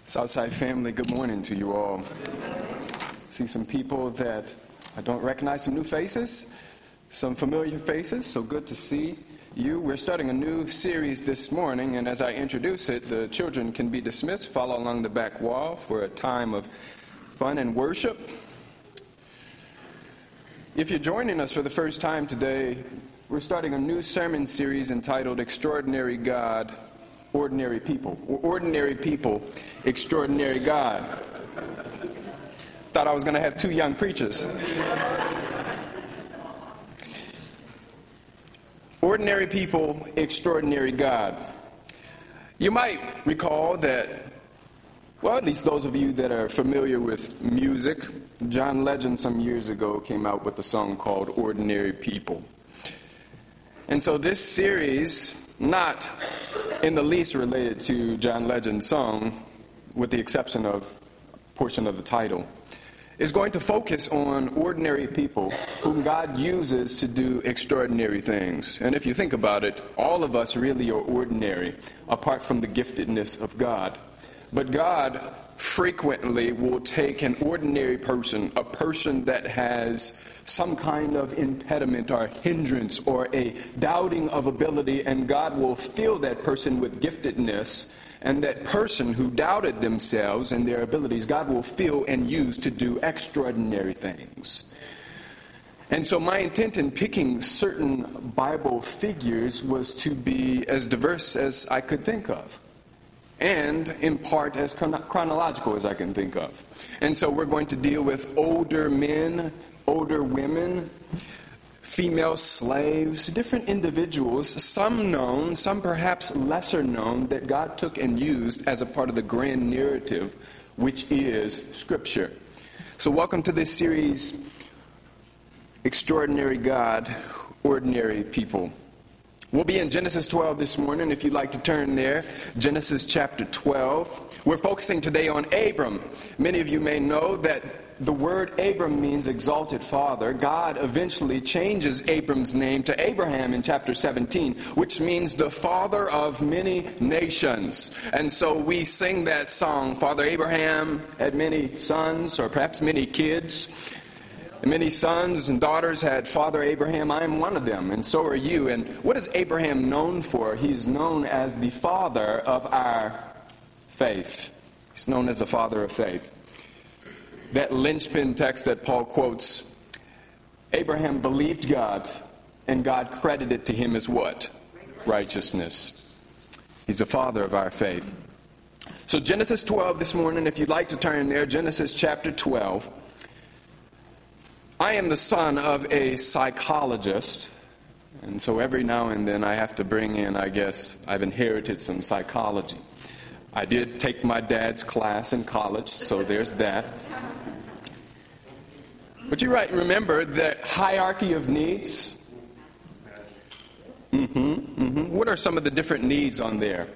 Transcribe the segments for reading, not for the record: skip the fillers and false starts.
Southside family, good morning to you all. See some people that I don't recognize, some new faces, some familiar faces, so good to see you. We're starting a new series this morning, and as I introduce it, the children can be dismissed. Follow along the back wall for a time of fun and worship. If you're joining us for the first time today, we're starting a new sermon series entitled Extraordinary God, Ordinary People. Ordinary People, Extraordinary God. Thought I was going to have two young preachers. Ordinary People, Extraordinary God. You might recall that, well, at least those of you that are familiar with music, John Legend some years ago came out with a song called Ordinary People. And so this series, not in the least related to John Legend's song, with the exception of a portion of the title, is going to focus on ordinary people whom God uses to do extraordinary things. And if you think about it, all of us really are ordinary, apart from the giftedness of God. But God frequently will take an ordinary person, a person that has some kind of impediment or hindrance or a doubting of ability, and God will fill that person with giftedness, and that person who doubted themselves and their abilities, God will fill and use to do extraordinary things. And so my intent in picking certain Bible figures was to be as diverse as I could think of, and in part as chronological as I can think of. And so we're going to deal with older men, older women, female slaves, different individuals, some known, some perhaps lesser known, that God took and used as a part of the grand narrative, which is Scripture. So welcome to this series, Extraordinary God, Ordinary People. We'll be in Genesis 12 this morning, if you'd like to turn there. Genesis chapter 12. We're focusing today on Abram. Many of you may know that the word Abram means exalted father. God eventually changes Abram's name to Abraham in chapter 17, which means the father of many nations. And so we sing that song, Father Abraham had many sons, or perhaps many kids. Many sons and daughters had Father Abraham. I am one of them, and so are you. And what is Abraham known for? He is known as the father of our faith. He's known as the father of faith. That linchpin text that Paul quotes, Abraham believed God, and God credited to him as what? Righteousness. He's the father of our faith. So Genesis 12 this morning, if you'd like to turn there, Genesis chapter 12. I am the son of a psychologist, and so every now and then I have to bring in, I guess, I've inherited some psychology. I did take my dad's class in college, so there's that. But you remember the hierarchy of needs? What are some of the different needs on there?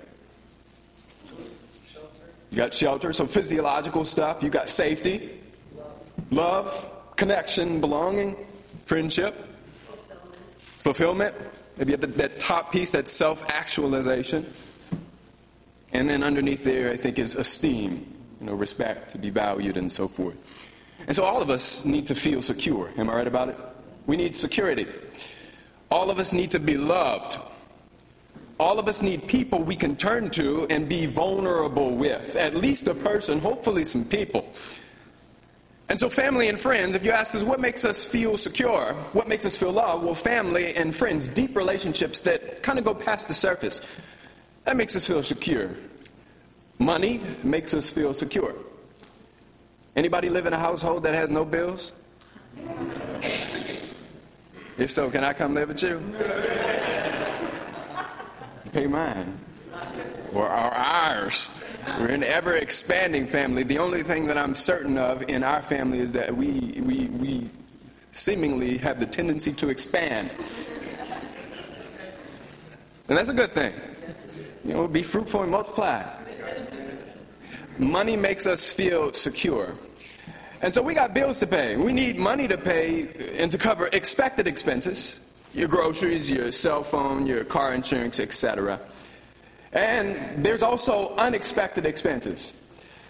You got shelter, so physiological stuff. You got safety, love, connection, belonging, friendship, fulfillment. Maybe that top piece, that self-actualization. And then underneath there, I think, is esteem, respect, to be valued, and so forth. And so all of us need to feel secure. Am I right about it? We need security. All of us need to be loved. All of us need people we can turn to and be vulnerable with. At least a person, hopefully some people. And so family and friends, if you ask us what makes us feel secure, what makes us feel loved, well, family and friends, deep relationships that kind of go past the surface, that makes us feel secure. Money makes us feel secure. Anybody live in a household that has no bills? If so, can I come live with you? You pay mine. Or ours. We're an ever-expanding family. The only thing that I'm certain of in our family is that we seemingly have the tendency to expand. And that's a good thing. Be fruitful and multiply. Money makes us feel secure. And so we got bills to pay. We need money to pay and to cover expected expenses. Your groceries, your cell phone, your car insurance, etc. And there's also unexpected expenses.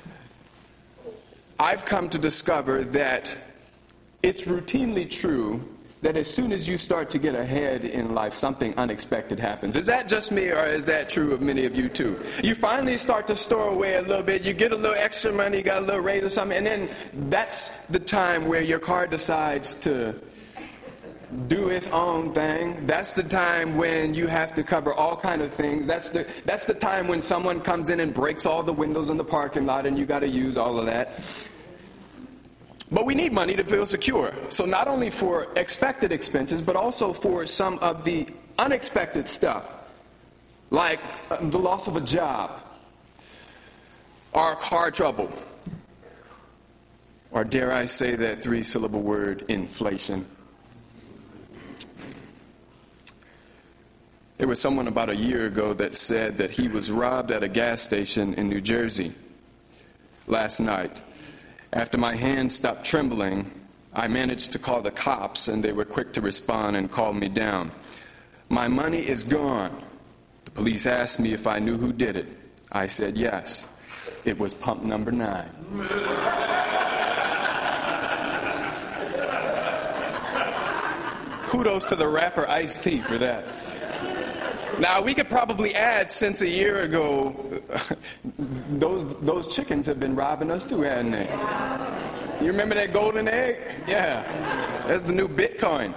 I've come to discover that it's routinely true that as soon as you start to get ahead in life, something unexpected happens. Is that just me, or is that true of many of you too? You finally start to store away a little bit, you get a little extra money, you got a little raise or something, and then that's the time where your car decides to do its own thing. That's the time when you have to cover all kind of things. That's the time when someone comes in and breaks all the windows in the parking lot and you got to use all of that. But we need money to feel secure. So not only for expected expenses, but also for some of the unexpected stuff, like the loss of a job, or car trouble, or dare I say that 3-syllable word, inflation. There was someone about a year ago that said that he was robbed at a gas station in New Jersey last night. After my hand stopped trembling, I managed to call the cops, and they were quick to respond and calm me down. My money is gone. The police asked me if I knew who did it. I said yes. It was pump number 9. Kudos to the rapper Ice-T for that. Now, we could probably add, since a year ago, those chickens have been robbing us too, hadn't they? You remember that golden egg? Yeah. That's the new Bitcoin.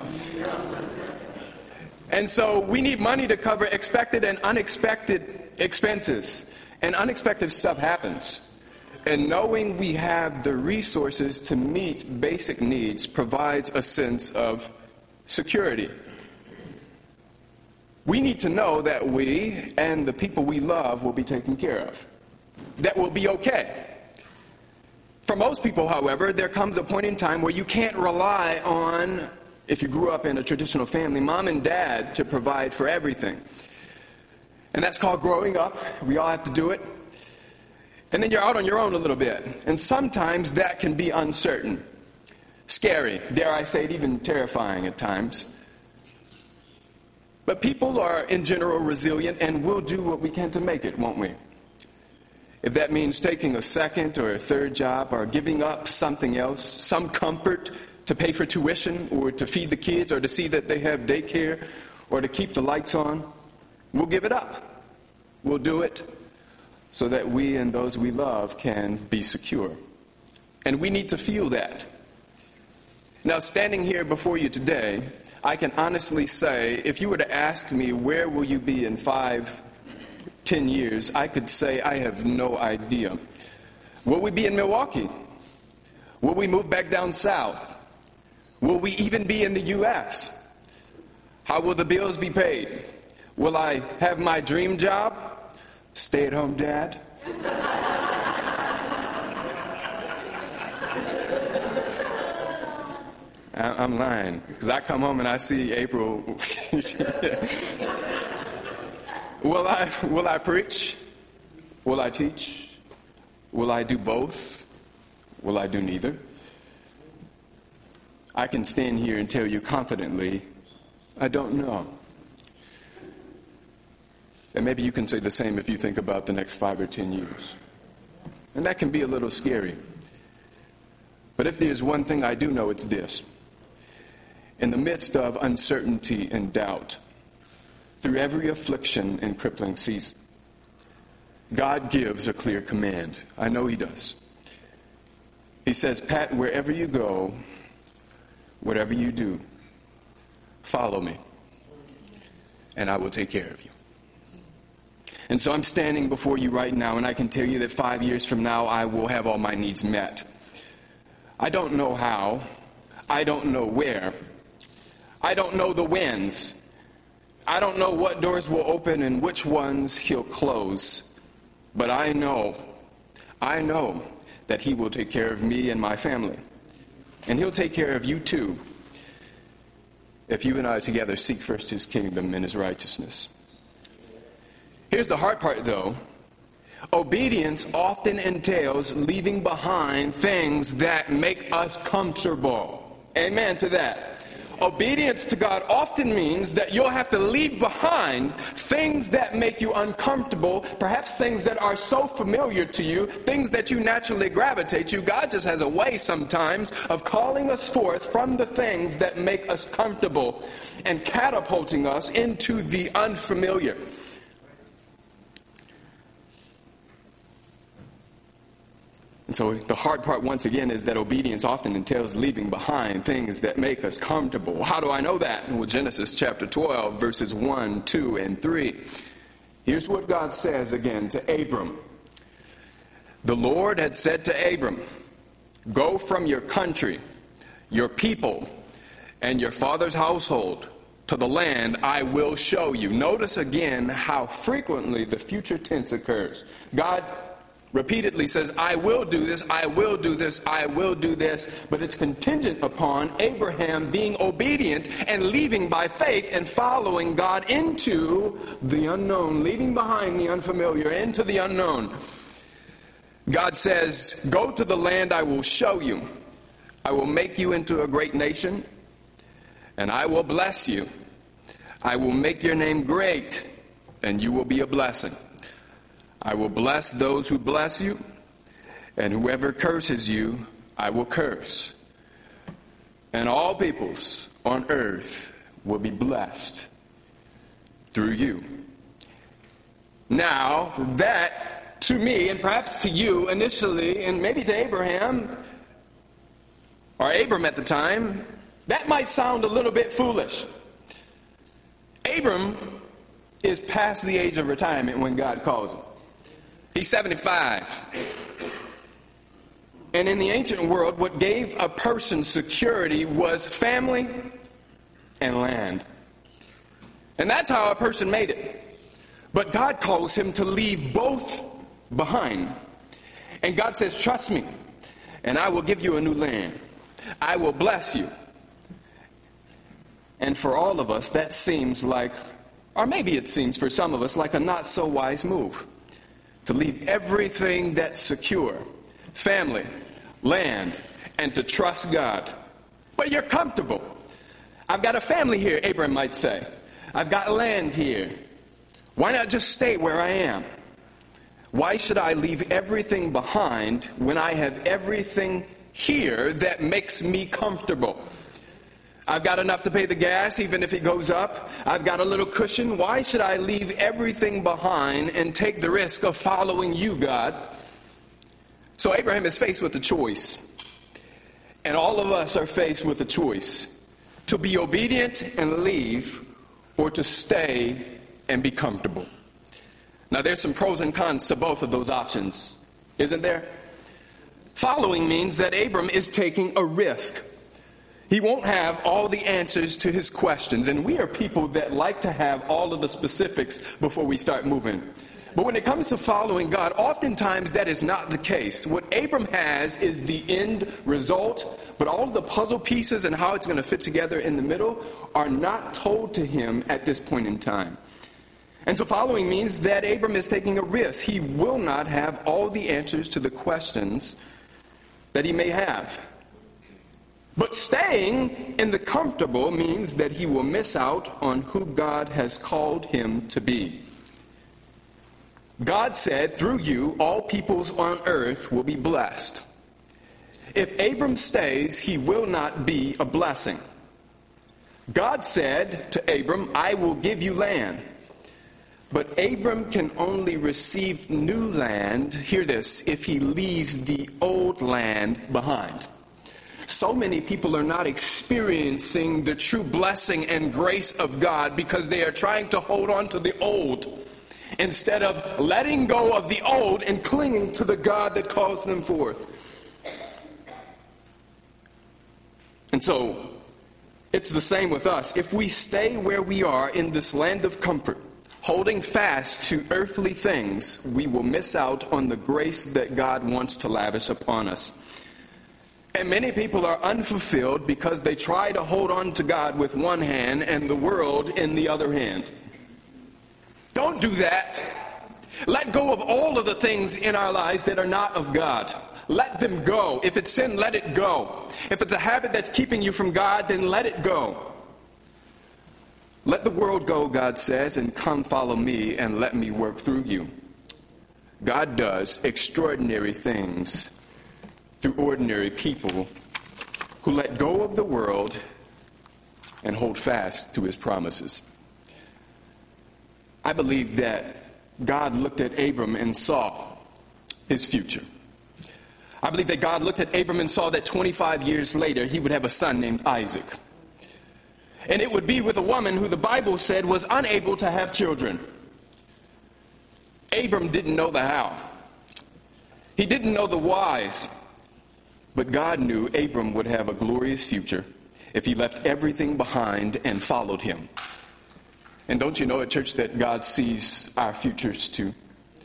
And so we need money to cover expected and unexpected expenses. And unexpected stuff happens. And knowing we have the resources to meet basic needs provides a sense of security. We need to know that we and the people we love will be taken care of. That will be okay. For most people, however, there comes a point in time where you can't rely on, if you grew up in a traditional family, mom and dad to provide for everything. And that's called growing up. We all have to do it. And then you're out on your own a little bit. And sometimes that can be uncertain, scary, dare I say it, even terrifying at times. But people are, in general, resilient, and we'll do what we can to make it, won't we? If that means taking a second or a third job, or giving up something else, some comfort to pay for tuition, or to feed the kids, or to see that they have daycare, or to keep the lights on, we'll give it up. We'll do it so that we and those we love can be secure. And we need to feel that. Now, standing here before you today, I can honestly say, if you were to ask me, where will you be in 5, 10 years, I could say I have no idea. Will we be in Milwaukee? Will we move back down south? Will we even be in the U.S.? How will the bills be paid? Will I have my dream job? Stay-at-home dad? I'm lying, because I come home and I see April. Will I preach? Will I teach? Will I do both? Will I do neither? I can stand here and tell you confidently, I don't know. And maybe you can say the same if you think about the next 5 or 10 years. And that can be a little scary. But if there's one thing I do know, it's this. In the midst of uncertainty and doubt, through every affliction and crippling season, God gives a clear command. I know He does. He says, Pat, wherever you go, whatever you do, follow me, and I will take care of you. And so I'm standing before you right now, and I can tell you that 5 years from now, I will have all my needs met. I don't know how. I don't know where. I don't know the whens. I don't know what doors will open and which ones He'll close. But I know that He will take care of me and my family. And He'll take care of you too, if you and I together seek first His kingdom and His righteousness. Here's the hard part, though. Obedience often entails leaving behind things that make us comfortable. Amen to that. Obedience to God often means that you'll have to leave behind things that make you uncomfortable, perhaps things that are so familiar to you, things that you naturally gravitate to. God just has a way sometimes of calling us forth from the things that make us comfortable and catapulting us into the unfamiliar. And so the hard part, once again, is that obedience often entails leaving behind things that make us comfortable. How do I know that? Well, Genesis chapter 12, verses 1, 2, and 3. Here's what God says again to Abram. The Lord had said to Abram, "Go from your country, your people, and your father's household to the land I will show you." Notice again how frequently the future tense occurs. God repeatedly says, "I will do this, I will do this, I will do this," but it's contingent upon Abraham being obedient and leaving by faith and following God into the unknown, leaving behind the unfamiliar into the unknown. God says, "Go to the land I will show you. I will make you into a great nation, and I will bless you. I will make your name great, and you will be a blessing. I will bless those who bless you, and whoever curses you, I will curse. And all peoples on earth will be blessed through you." Now, that to me, and perhaps to you initially, and maybe to Abraham, or Abram at the time, that might sound a little bit foolish. Abram is past the age of retirement when God calls him. He's 75. And in the ancient world, what gave a person security was family and land. And that's how a person made it. But God calls him to leave both behind. And God says, "Trust me, and I will give you a new land. I will bless you." And for all of us, that seems like, or maybe it seems for some of us, like a not so wise move. To leave everything that's secure, family, land, and to trust God. But you're comfortable. I've got a family here, Abraham might say. I've got land here. Why not just stay where I am? Why should I leave everything behind when I have everything here that makes me comfortable? I've got enough to pay the gas, even if it goes up. I've got a little cushion. Why should I leave everything behind and take the risk of following you, God? So Abraham is faced with a choice. And all of us are faced with a choice. To be obedient and leave, or to stay and be comfortable. Now there's some pros and cons to both of those options, isn't there? Following means that Abram is taking a risk. He won't have all the answers to his questions, and we are people that like to have all of the specifics before we start moving. But when it comes to following God, oftentimes that is not the case. What Abram has is the end result, but all of the puzzle pieces and how it's going to fit together in the middle are not told to him at this point in time. And so following means that Abram is taking a risk. He will not have all the answers to the questions that he may have. But staying in the comfortable means that he will miss out on who God has called him to be. God said, "Through you, all peoples on earth will be blessed." If Abram stays, he will not be a blessing. God said to Abram, "I will give you land." But Abram can only receive new land, hear this, if he leaves the old land behind. So many people are not experiencing the true blessing and grace of God because they are trying to hold on to the old instead of letting go of the old and clinging to the God that calls them forth. And so, it's the same with us. If we stay where we are in this land of comfort, holding fast to earthly things, we will miss out on the grace that God wants to lavish upon us. And many people are unfulfilled because they try to hold on to God with one hand and the world in the other hand. Don't do that. Let go of all of the things in our lives that are not of God. Let them go. If it's sin, let it go. If it's a habit that's keeping you from God, then let it go. Let the world go, God says, and come follow me and let me work through you. God does extraordinary things through ordinary people who let go of the world and hold fast to his promises. I believe that God looked at Abram and saw his future. I believe that God looked at Abram and saw that 25 years later he would have a son named Isaac. And it would be with a woman who the Bible said was unable to have children. Abram didn't know the how. He didn't know the whys. But God knew Abram would have a glorious future if he left everything behind and followed him. And don't you know at church that God sees our futures too?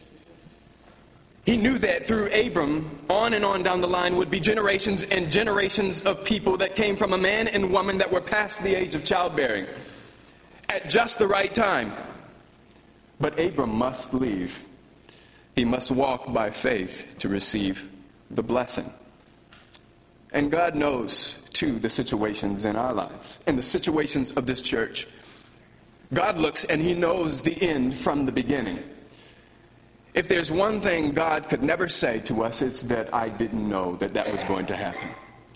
He knew that through Abram, on and on down the line would be generations and generations of people that came from a man and woman that were past the age of childbearing at just the right time. But Abram must leave. He must walk by faith to receive the blessing. And God knows, too, the situations in our lives and the situations of this church. God looks and he knows the end from the beginning. If there's one thing God could never say to us, it's that I didn't know that was going to happen.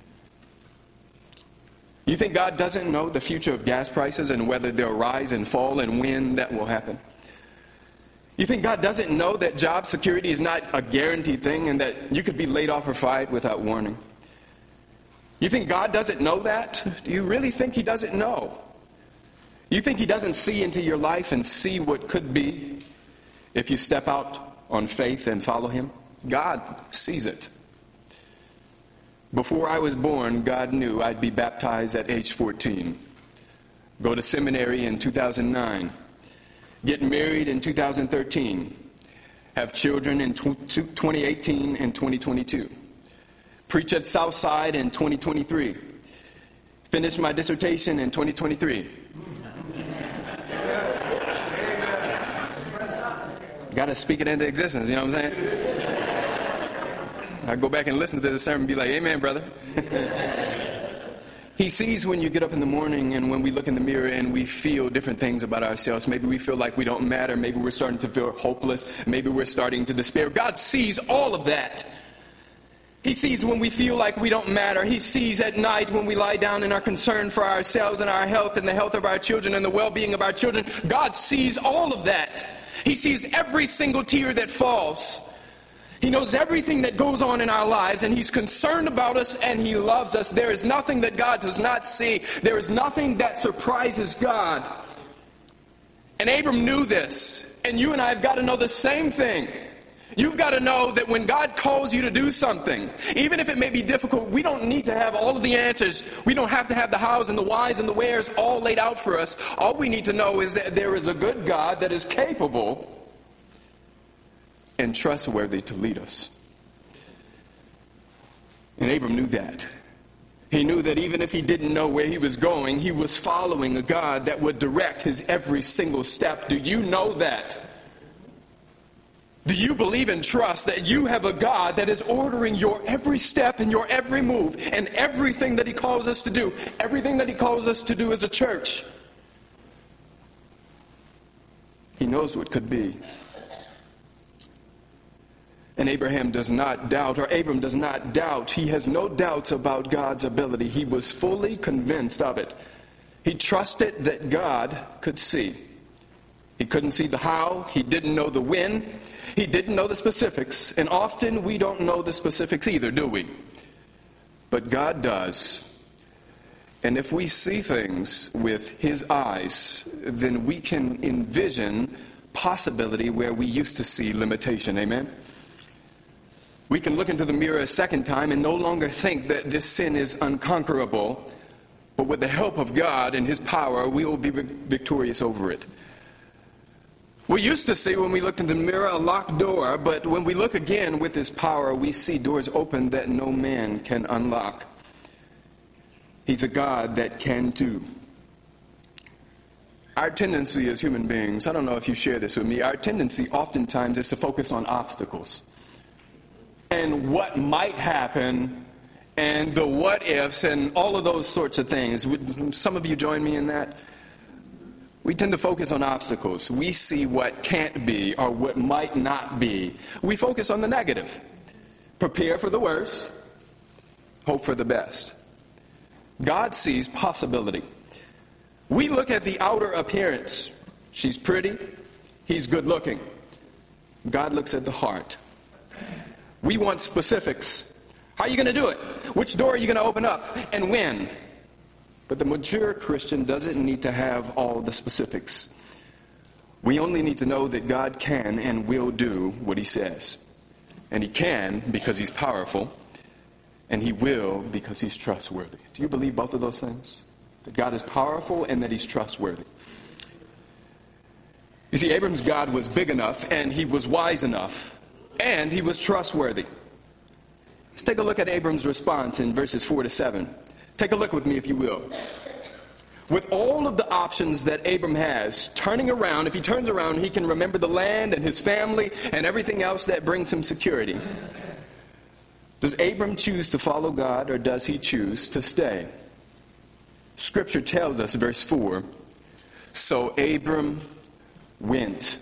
You think God doesn't know the future of gas prices and whether they'll rise and fall and when that will happen? You think God doesn't know that job security is not a guaranteed thing and that you could be laid off or fired without warning? You think God doesn't know that? Do you really think he doesn't know? You think he doesn't see into your life and see what could be if you step out on faith and follow him? God sees it. Before I was born, God knew I'd be baptized at age 14, go to seminary in 2009, get married in 2013, have children in 2018 and 2022, preach at Southside in 2023, finish my dissertation in 2023. Got to speak it into existence, you know what I'm saying? I go back and listen to the sermon and be like, amen, brother. He sees when you get up in the morning and when we look in the mirror and we feel different things about ourselves. Maybe we feel like we don't matter. Maybe we're starting to feel hopeless. Maybe we're starting to despair. God sees all of that. He sees when we feel like we don't matter. He sees at night when we lie down and are concerned for ourselves and our health and the health of our children and the well-being of our children. God sees all of that. He sees every single tear that falls. He knows everything that goes on in our lives, and he's concerned about us, and he loves us. There is nothing that God does not see. There is nothing that surprises God. And Abram knew this, and you and I have got to know the same thing. You've got to know that when God calls you to do something, even if it may be difficult, we don't need to have all of the answers. We don't have to have the hows and the whys and the wheres all laid out for us. All we need to know is that there is a good God that is capable and trustworthy to lead us. And Abram knew that. He knew that even if he didn't know where he was going, he was following a God that would direct his every single step. Do you know that? Do you believe and trust that you have a God that is ordering your every step and your every move and everything that he calls us to do, everything that he calls us to do as a church? He knows what could be. And Abram does not doubt. He has no doubts about God's ability. He was fully convinced of it. He trusted that God could see. He couldn't see the how. He didn't know the when. He didn't know the specifics. And often we don't know the specifics either, do we? But God does. And if we see things with his eyes, then we can envision possibility where we used to see limitation. Amen? We can look into the mirror a second time and no longer think that this sin is unconquerable. But with the help of God and his power, we will be victorious over it. We used to see when we looked into the mirror a locked door, but when we look again with his power, we see doors open that no man can unlock. He's a God that can do. Our tendency as human beings, I don't know if you share this with me, our tendency oftentimes is to focus on obstacles and what might happen and the what ifs and all of those sorts of things. Would some of you join me in that? We tend to focus on obstacles. We see what can't be or what might not be. We focus on the negative. Prepare for the worst, hope for the best. God sees possibility. We look at the outer appearance. She's pretty, he's good looking. God looks at the heart. We want specifics. How are you going to do it? Which door are you going to open up? And when? But the mature Christian doesn't need to have all the specifics. We only need to know that God can and will do what he says. And he can because he's powerful. And he will because he's trustworthy. Do you believe both of those things? That God is powerful and that he's trustworthy. You see, Abram's God was big enough and he was wise enough and he was trustworthy. Let's take a look at Abram's response in verses 4 to 7. Take a look with me, if you will. With all of the options that Abram has, turning around, if he turns around, he can remember the land and his family and everything else that brings him security. Does Abram choose to follow God, or does he choose to stay? Scripture tells us, verse 4, so Abram went,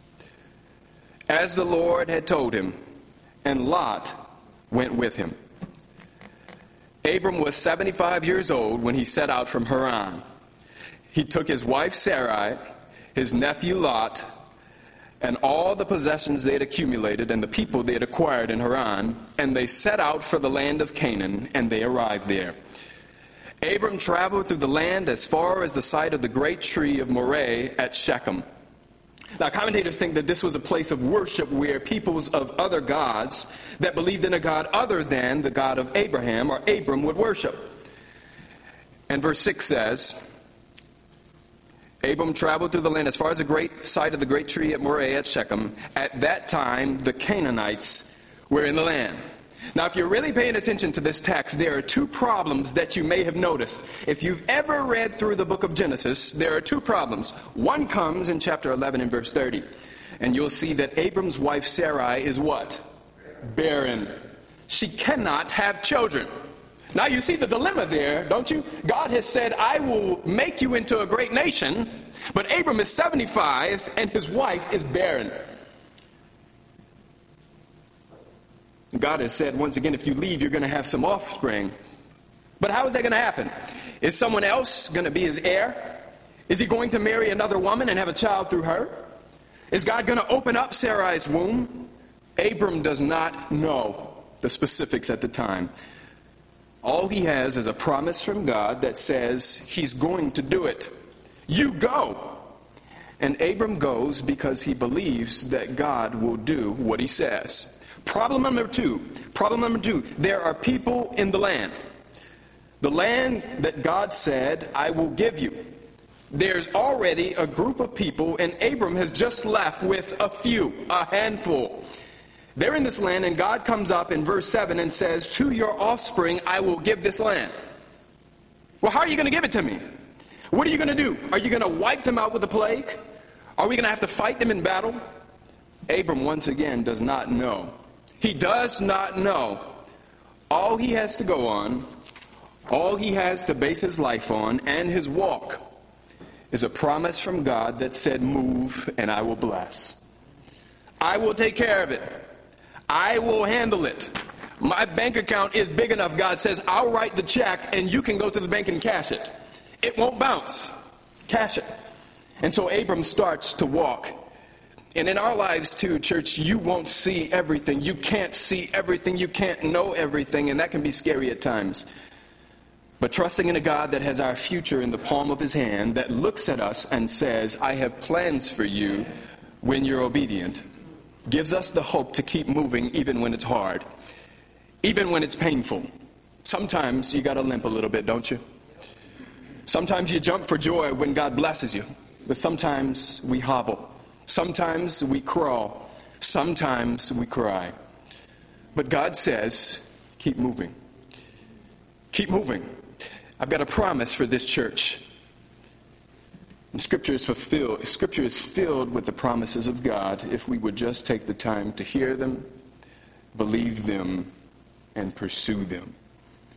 as the Lord had told him, and Lot went with him. Abram was 75 years old when he set out from Haran. He took his wife Sarai, his nephew Lot, and all the possessions they had accumulated and the people they had acquired in Haran, and they set out for the land of Canaan, and they arrived there. Abram traveled through the land as far as the site of the great tree of Moreh at Shechem. Now, commentators think that this was a place of worship where peoples of other gods that believed in a God other than the God of Abraham or Abram would worship. And verse 6 says, Abram traveled through the land as far as the great site of the great tree at Moreh at Shechem. At that time, the Canaanites were in the land. Now, if you're really paying attention to this text, there are two problems that you may have noticed. If you've ever read through the book of Genesis, there are two problems. One comes in chapter 11 and verse 30. And you'll see that Abram's wife Sarai is what? Barren. She cannot have children. Now, you see the dilemma there, don't you? God has said, I will make you into a great nation, but Abram is 75 and his wife is barren. God has said, once again, if you leave, you're going to have some offspring. But how is that going to happen? Is someone else going to be his heir? Is he going to marry another woman and have a child through her? Is God going to open up Sarai's womb? Abram does not know the specifics at the time. All he has is a promise from God that says he's going to do it. You go. And Abram goes because he believes that God will do what he says. Problem number two, there are people in the land. The land that God said, I will give you. There's already a group of people, and Abram has just left with a handful. They're in this land, and God comes up in verse 7 and says, to your offspring I will give this land. Well, how are you going to give it to me? What are you going to do? Are you going to wipe them out with a plague? Are we going to have to fight them in battle? Abram, once again, does not know. He does not know. All he has to go on, all he has to base his life on and his walk is a promise from God that said, move and I will bless. I will take care of it. I will handle it. My bank account is big enough, God says, I'll write the check and you can go to the bank and cash it. It won't bounce. Cash it. And so Abram starts to walk. And in our lives too, church, you won't see everything. You can't see everything. You can't know everything. And that can be scary at times. But trusting in a God that has our future in the palm of his hand, that looks at us and says, I have plans for you when you're obedient, gives us the hope to keep moving even when it's hard, even when it's painful. Sometimes you got to limp a little bit, don't you? Sometimes you jump for joy when God blesses you. But sometimes we hobble. Sometimes we crawl. Sometimes we cry. But God says, keep moving. Keep moving. I've got a promise for this church. And Scripture is filled with the promises of God if we would just take the time to hear them, believe them, and pursue them.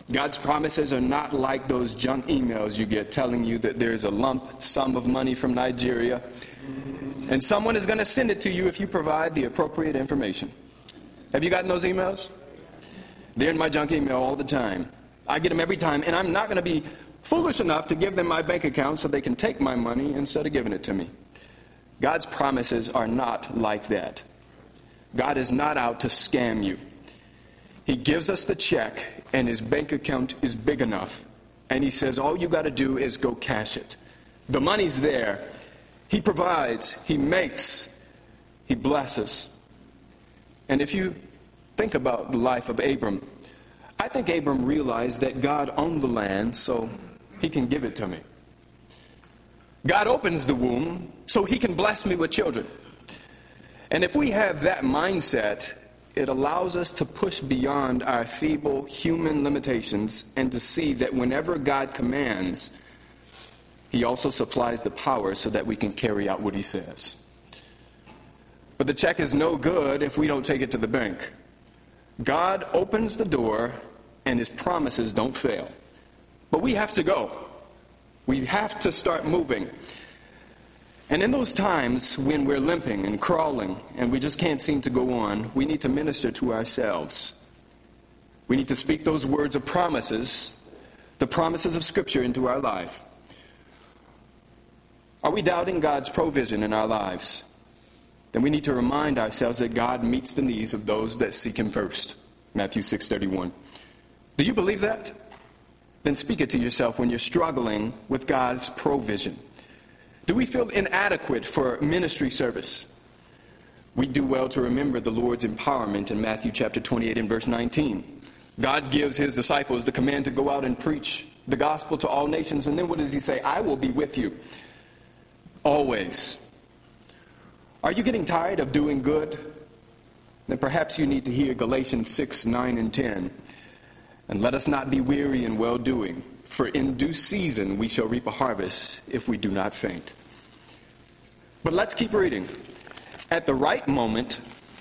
God's promises are not like those junk emails you get telling you that there's a lump sum of money from Nigeria and someone is going to send it to you if you provide the appropriate information. Have you gotten those emails? They're in my junk email all the time. I get them every time, and I'm not going to be foolish enough to give them my bank account so they can take my money instead of giving it to me. God's promises are not like that. God is not out to scam you. He gives us the check, and his bank account is big enough. And he says, all you got to do is go cash it. The money's there. He provides. He makes. He blesses. And if you think about the life of Abram, I think Abram realized that God owned the land, so he can give it to me. God opens the womb, so he can bless me with children. And if we have that mindset, it allows us to push beyond our feeble human limitations and to see that whenever God commands, he also supplies the power so that we can carry out what he says. But the check is no good if we don't take it to the bank. God opens the door and his promises don't fail. But we have to go. We have to start moving. And in those times when we're limping and crawling and we just can't seem to go on, we need to minister to ourselves. We need to speak those words of promises, the promises of Scripture into our life. Are we doubting God's provision in our lives? Then we need to remind ourselves that God meets the needs of those that seek him first. Matthew 6:31. Do you believe that? Then speak it to yourself when you're struggling with God's provision. Do we feel inadequate for ministry service? We do well to remember the Lord's empowerment in Matthew chapter 28 and verse 19. God gives his disciples the command to go out and preach the gospel to all nations. And then what does he say? I will be with you always. Are you getting tired of doing good? Then perhaps you need to hear Galatians 6, 9, and 10. And let us not be weary in well-doing, for in due season we shall reap a harvest if we do not faint. But let's keep reading. At the right moment,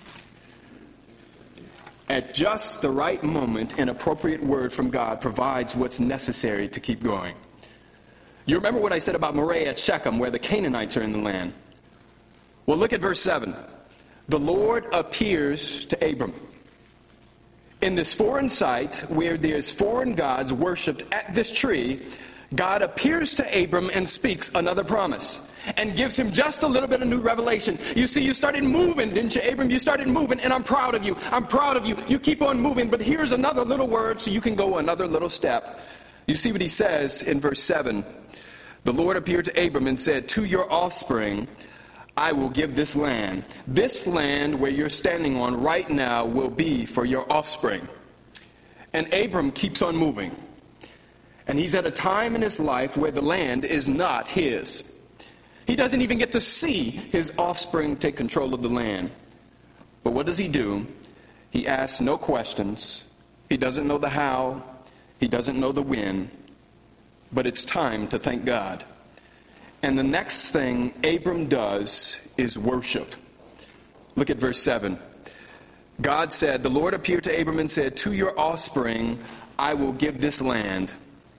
at just the right moment, an appropriate word from God provides what's necessary to keep going. You remember what I said about Moriah at Shechem, where the Canaanites are in the land? Well, look at verse 7. The Lord appears to Abram. In this foreign site where there's foreign gods worshipped at this tree, God appears to Abram and speaks another promise and gives him just a little bit of new revelation. You see, you started moving, didn't you, Abram? You started moving, and I'm proud of you. I'm proud of you. You keep on moving, but here's another little word so you can go another little step. You see what he says in verse 7. The Lord appeared to Abram and said, to your offspring I will give this land. This land where you're standing on right now will be for your offspring. And Abram keeps on moving. And he's at a time in his life where the land is not his. He doesn't even get to see his offspring take control of the land. But what does he do? He asks no questions. He doesn't know the how. He doesn't know the when. But it's time to thank God. And the next thing Abram does is worship. Look at verse 7. God said, the Lord appeared to Abram and said, to your offspring I will give this land.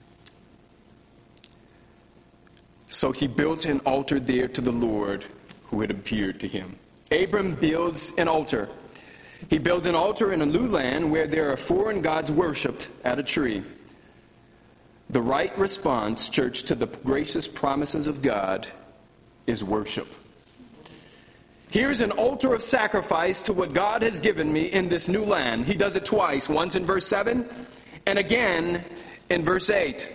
So he built an altar there to the Lord who had appeared to him. Abram builds an altar. He builds an altar in a new land where there are foreign gods worshipped at a tree. The right response, church, to the gracious promises of God is worship. Here's an altar of sacrifice to what God has given me in this new land. He does it twice, once in verse 7 and again in verse 8.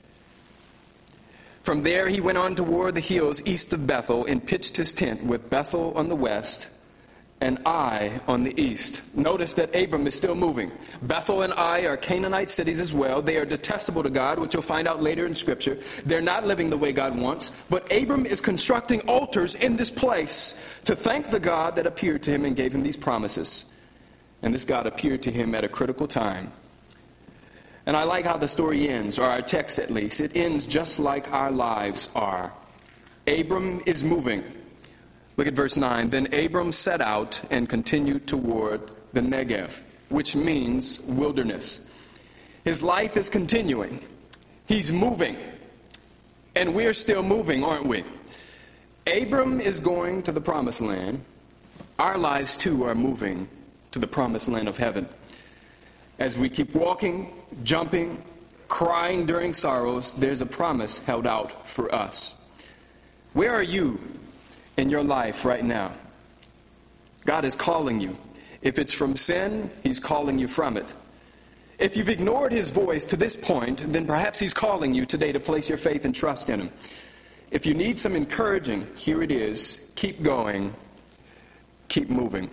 From there he went on toward the hills east of Bethel and pitched his tent with Bethel on the west and Ai on the east. Notice that Abram is still moving. Bethel and Ai are Canaanite cities as well. They are detestable to God, which you'll find out later in Scripture. They're not living the way God wants. But Abram is constructing altars in this place to thank the God that appeared to him and gave him these promises. And this God appeared to him at a critical time. And I like how the story ends, or our text at least. It ends just like our lives are. Abram is moving. Look at verse 9. Then Abram set out and continued toward the Negev, which means wilderness. His life is continuing. He's moving. And we're still moving, aren't we? Abram is going to the promised land. Our lives, too, are moving to the promised land of heaven. As we keep walking, jumping, crying during sorrows, there's a promise held out for us. Where are you in your life right now? God is calling you. If it's from sin, He's calling you from it. If you've ignored His voice to this point, then perhaps He's calling you today to place your faith and trust in Him. If you need some encouraging, here it is. Keep going. Keep moving.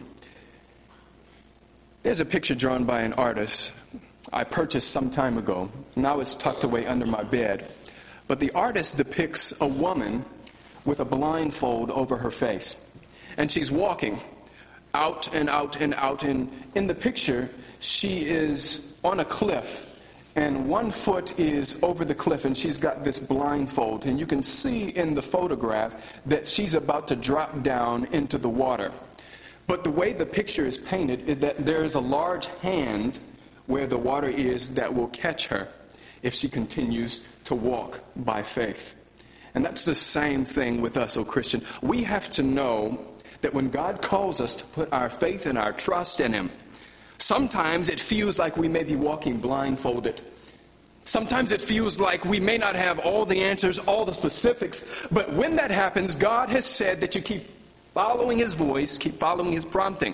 There's a picture drawn by an artist I purchased some time ago. Now it's tucked away under my bed. But the artist depicts a woman with a blindfold over her face. And she's walking out and out and out. And in the picture, she is on a cliff. And one foot is over the cliff, and she's got this blindfold. And you can see in the photograph that she's about to drop down into the water. But the way the picture is painted is that there is a large hand where the water is that will catch her if she continues to walk by faith. And that's the same thing with us, O Christian. We have to know that when God calls us to put our faith and our trust in Him, sometimes it feels like we may be walking blindfolded. Sometimes it feels like we may not have all the answers, all the specifics. But when that happens, God has said that you keep following His voice, keep following His prompting.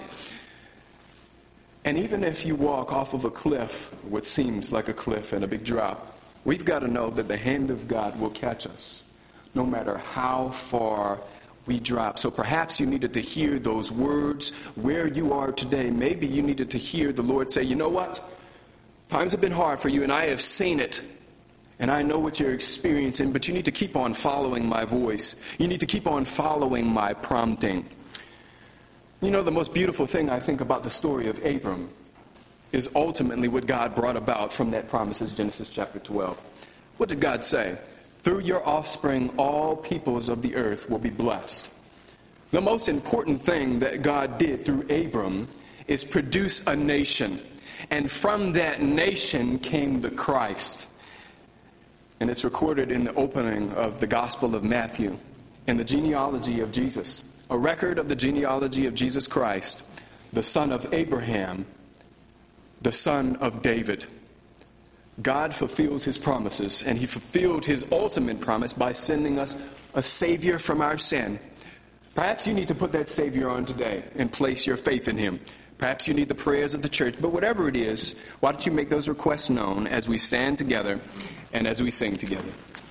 And even if you walk off of a cliff, what seems like a cliff and a big drop, we've got to know that the hand of God will catch us, no matter how far we drop. So perhaps you needed to hear those words where you are today. Maybe you needed to hear the Lord say, you know what? Times have been hard for you, and I have seen it. And I know what you're experiencing, but you need to keep on following my voice. You need to keep on following my prompting. You know, the most beautiful thing I think about the story of Abram is ultimately what God brought about from that promise in Genesis chapter 12. What did God say? Through your offspring, all peoples of the earth will be blessed. The most important thing that God did through Abram is produce a nation. And from that nation came the Christ. And it's recorded in the opening of the Gospel of Matthew in the genealogy of Jesus. A record of the genealogy of Jesus Christ, the son of Abraham, the son of David. God fulfills His promises, and He fulfilled His ultimate promise by sending us a Savior from our sin. Perhaps you need to put that Savior on today and place your faith in Him. Perhaps you need the prayers of the church, but whatever it is, why don't you make those requests known as we stand together and as we sing together.